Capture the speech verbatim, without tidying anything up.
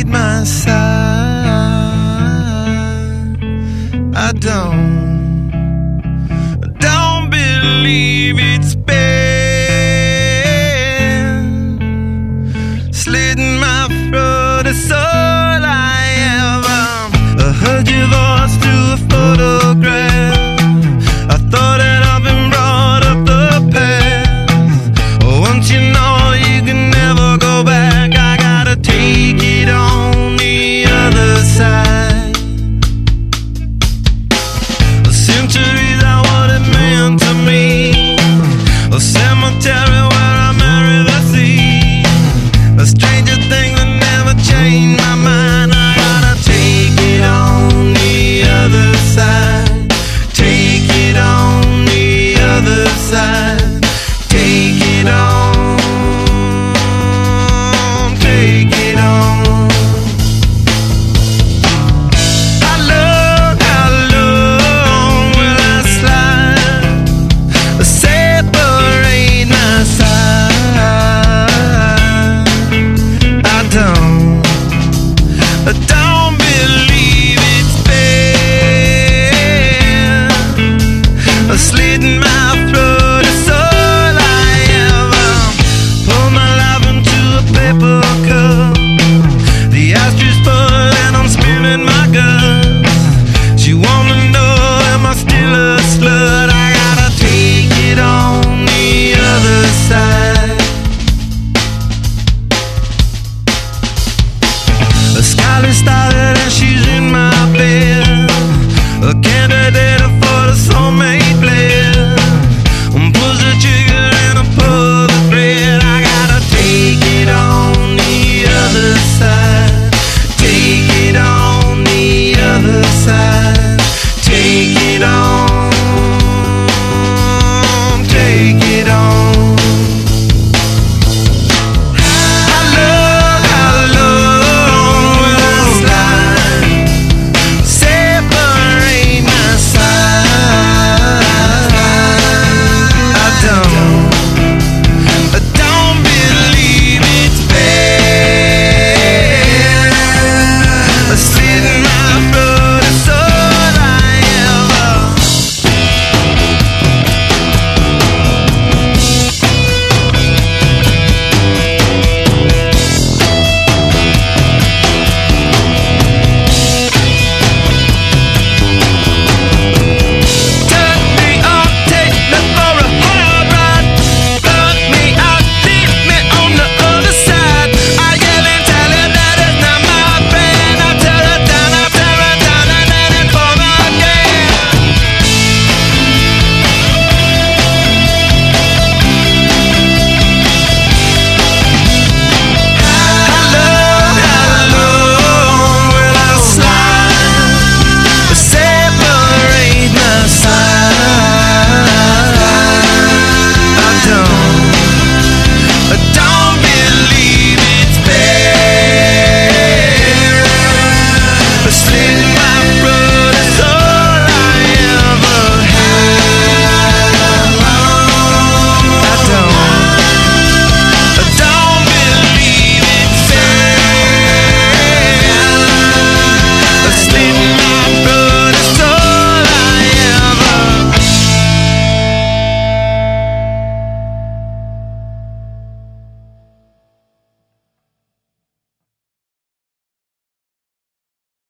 perforate my side. I don't, I don't believe it's been slitting my throat. It's all I ever. I heard your voice through a photograph. I thought that I've been brought up the past. Once you know you can never go back, I gotta take it on the other side. The centuries are what it meant to me. A cemetery where I marry the sea. A stranger thing that never changed my mind. I gotta take it on the other side. Take it on the other side. Take it on. Take it on. How long, how long will I slide? Separate my side. I don't, I don't believe it's been slitting my throat. It's all I ever. Pour my life into a paper cup. The ashtay's full and I'm spilling my guts. She wanna know, am I still a slut? I gotta take it on the other side. The scarlet star